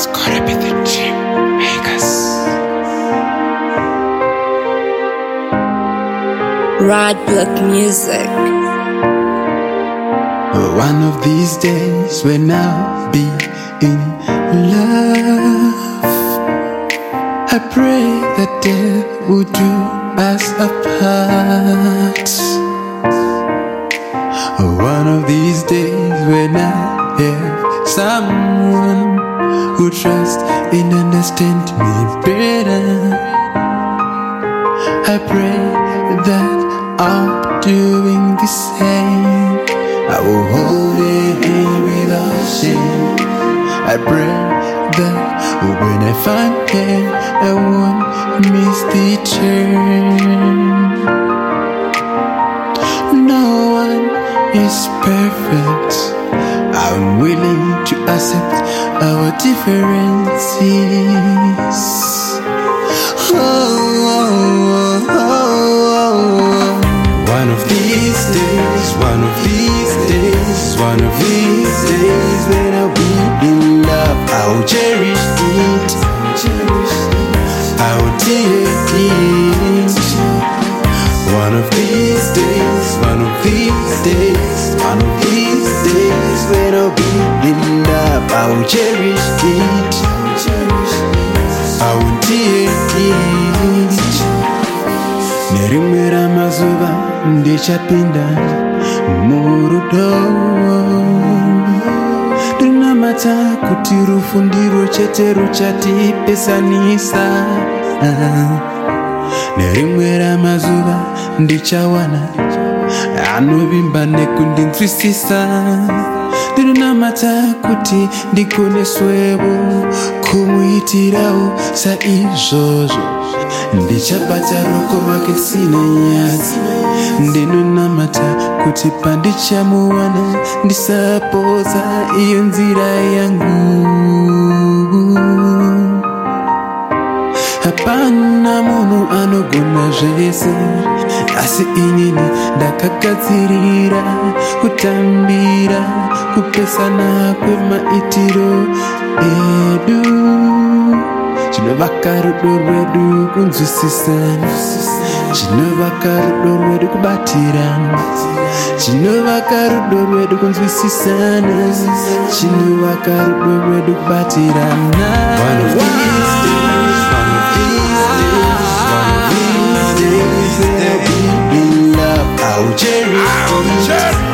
Gotta be the dream makers. Rad Block Music. One of these days when I'll be in love, I pray that death will do us apart. One of these days when I have someone who trusts and understands me better, I pray that I'm doing the same. I will hold it in without shame. I pray that when I find him, I won't miss the turn. No one is perfect. I'm willing to accept our differences. One of these days, one of these days, one of these days, when I'll be in love, I'll cherish it, I'll take it. One of these days, one of these days, one of these days, when I'll be in love, I'll cherish it, I'll take it. Nerimwe ramazuva ndichapinda murudo, ndinamata kuti rufu ndirwo chete ruchatipesanisa. Nerimwe ramazuva ndichawana anovimba nekundinzwisisa, ndinamata kuti ndikoneswewo kumuitirawo saizvozvo. Ndichabata ruoko rwake sina nyadzi, ndinonamata kuti pandichamuwana ndisapoza iyo nzira yangu. Hapana munhu anogona zvese, asi inini ndakagadzirira kutambira kupesana kwemaitiro edu. Chinovaka rudo rwedu kunzwisisana, chinovaka rudo rwedu kubatirana, chinovaka rudo rwedu kunzwisisana, chinovaka rudo rwedu kubatirana. One of these days, one of these days, one of these days, when I'll be in love, I'll cherish it,